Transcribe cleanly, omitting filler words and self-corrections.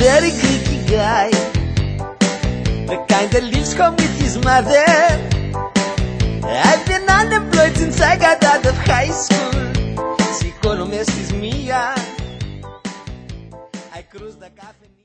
very cliquey guy, the kind that lives home with his mother. I've been unemployed